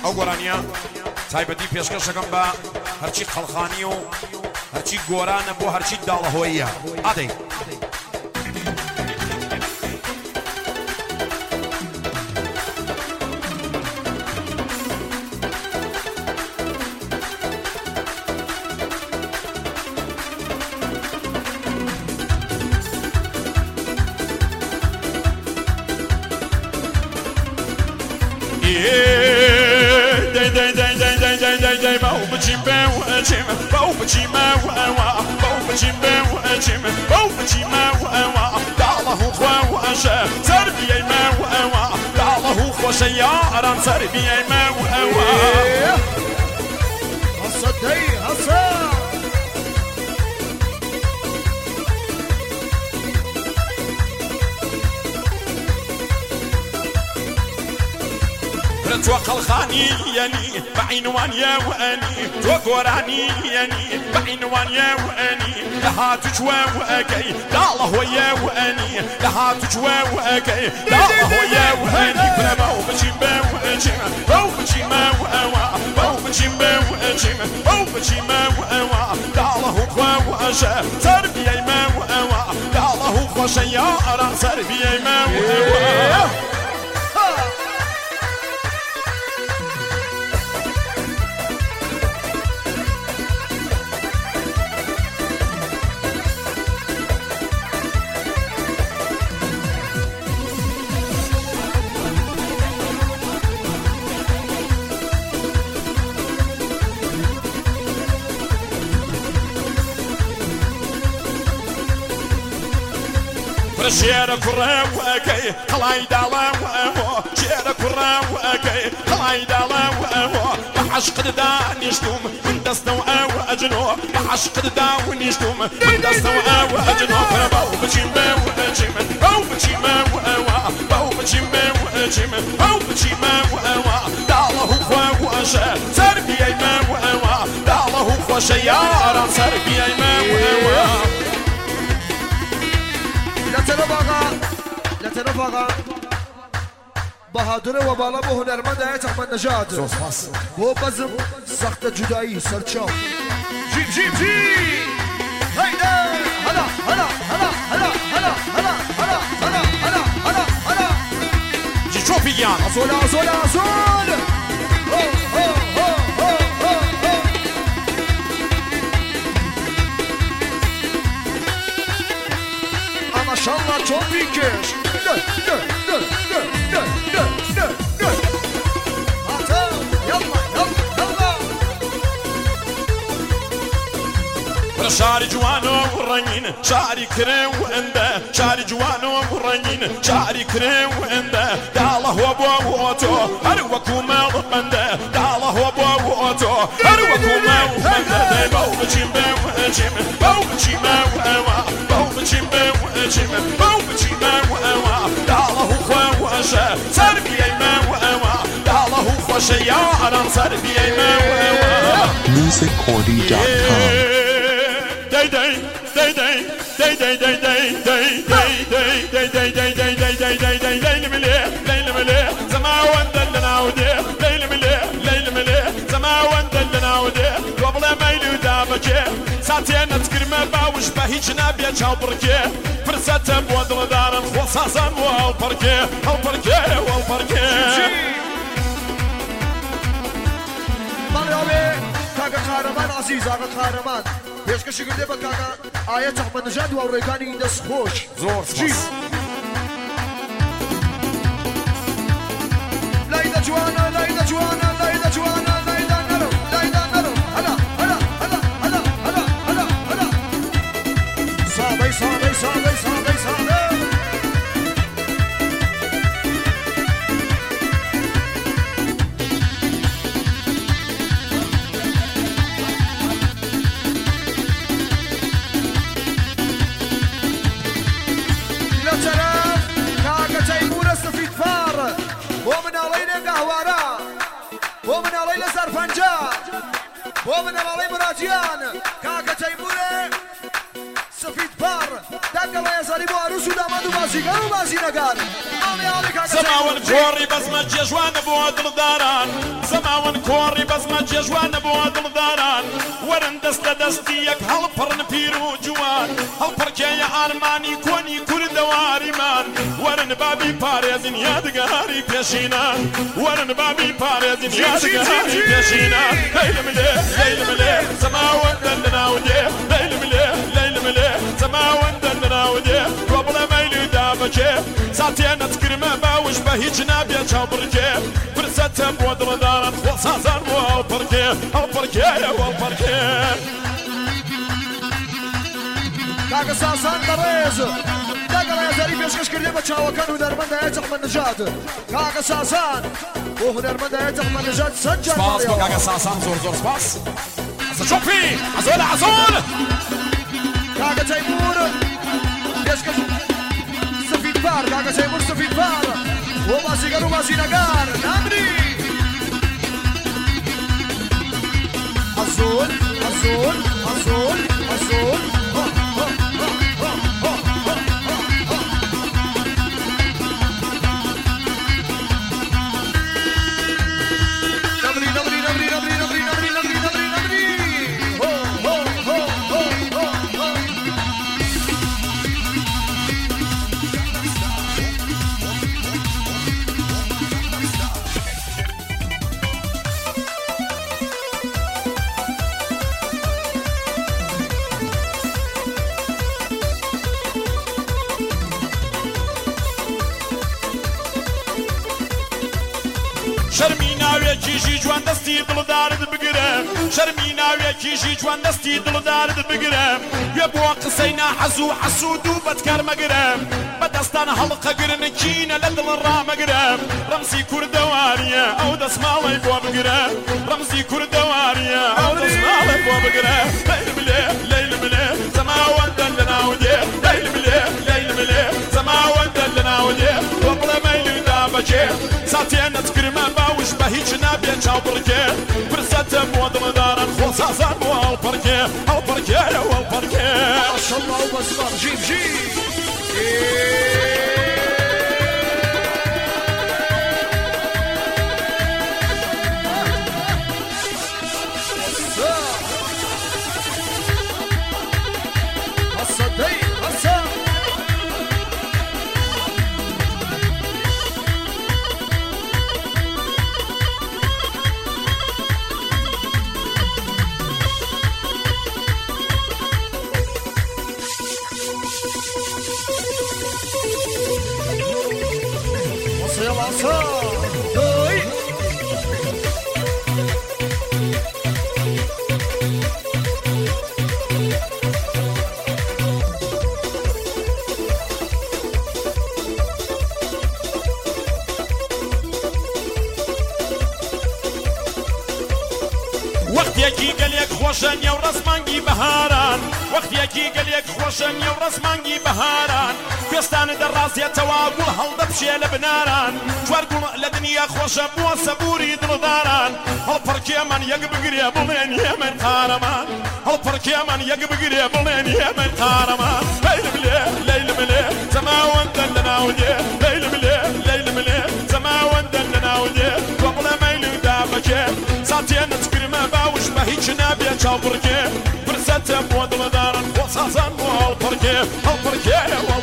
ئەو گۆرانیە تایبەتی پێشکەشەکەم بە هەرچی خەڵخانی و هەرچی گۆرانە بۆ هەرچی داڵەهۆییە ئادەی شيارا سربي ما وأوا هصدي هصا توقع الخاني يعني بعنوان يا واني توقراني يعني بعنوان يا واني لها تجوى وأكي لا الله يا واني لها تجوى وأكي لا الله يا واني بلا بوبجي بوجي بوبجي ما وأوا بوبجي بوجي بوبجي ما وأوا لا الله قوى وأشا سربي ما وأوا لا الله خوش يا أرى سربي ما وأوا شيرا كرا وأكي خلاي دالا وأمو شيرا كرا وأكي خلاي دالا وأمو بحشق دا نشتم من دستو أو أجنو بحشق دا ونشتم من دستو أو أجنو فرباو بجيم وأجيم أو بجيم وأوا باو بجيم وأجيم أو بجيم وأوا داله خوا وأشا سربي ما وأوا داله خوا شيارا سربي ما وأوا لا ترفقا بهادر وبالا بو هنرمند آیت احمد نژاد بو بزم سخت جدایی سرچاو جیب جیب جیب هیدا هلا هلا هلا هلا هلا هلا هلا هلا هلا هلا هلا جي شوفيان أصول أصول أصول ما شاء الله çok büyükmüş. Dön dön dön dön dön dön dön dön. Atın yalla yalla yalla. شعري جوانو ورنين شعري كريم وانده شعري جوانو ورنين شعري كريم وانده دالله وابو واتو هروكو ما ضمنده دالله وابو واتو هروكو ما ضمنده باو بجيم بجيم باو بجيم وأوا باو بجيم بجيم باو بجيم وأوا دالله خوا واشا سربي ما وأوا دالله خوا شيارا سربي ما وأوا musiccordy.com day day day day day day day day day day day day day day day day day day ليل مليح ليل مليح زما وندلنا وديه ليل مليح ليل مليح زما وندلنا وديه قبل ما يلودا بكي ساعتين تكرم باوش بهيج نبي تشاوبركي فرصة بودل دار خصاصا والبركي والبركي والبركي کاکا قهرمان عزیز آقا قهرمان پیشکشی کرده با کاکا آیت احمد نژاد و ڕێکانی این دەست خۆش زۆر سپاس لایدا جوانە لایدا جوانە لایدا جوانە لایدا نەرم لایدا نەرم هەلا هەلا هەلا هەلا هەلا هەلا هەلا ساڵەی ساڵەی ساڵەی ساڵەی ساڵەی ومن علي لسر فنجان ومن علي مراجيان كاكا تيموري سفيد بار داك الله يزاري بو عروس وداماد وبازيقان وبازينقان زماون كوري بس ما جوان بو دلداران زماون كوري بس ما جوان بو دلداران ورن دست دستيك هل برن بيرو جوان هل بركي ارماني كوني كرد وارمان ورن بابي باريزن يادگاري بيشينا ورن بابي باريزن يادگاري بيشينا ليل ملي زماون دلنا ودي ليل ملي زماون دلنا ودي قبل ميل دابچه ساتين تكرمه باوش بهيج نابيا چابركه فرصت بودل دارن خصاصا او بركه كاكا ساسان دريز كاكا يزاري بيشكش كردي بچاوكان هنرمند هيتق من نجات كاكا ساسان وهنرمند هيتق من نجات سجل سباس كاكا ساسان زور سباس شوفي عزول كاكا تيمور بيشكش سفيد بار كاكا تيمور سفيد بار وماسي نقار نامري عزول كيجي جوان دستي دل دارد بقرم شرمي ناوية كيجي جوان دستي دل دارد بقرم يبوا قسينا حسود وبتكر مقرم بدستان حلقة قرن كينا لدل الرام قرم رمزي كردوارية او دسمالي بوا بقرم رمزي كردوارية او دسمالي بوا بقرم ليل ملي زماوان دلنا ودي ليل ملي زماوان دلنا ودي وبلا ميل دابجي ساتين تكرمه باوش بهيج نابيا چابركه فرصت بودل دارن خصاصا بو البركه ما شاء الله وبصبر جيب وقتيكي قليك خوشن يا ورسمانجي بهاران وقتيكي قليك خوشن يا ورسمانجي بهاران كستان دراسية تواقل هل دبشي لبناران توارقل لدنيا خوشة بو سبوري دلداران هل بركي من يقبقري بلين يمن قارمان هل بركي من يقبقري بلين يمن قارمان ليل ملي زماوان دلنا ودي ليل ملي زماوان دلنا ودي قبل ميل دابكي ساتين تكرمه باوش بهيج نابيا چابركي فرصت بودل دارن خصاصا بو البركي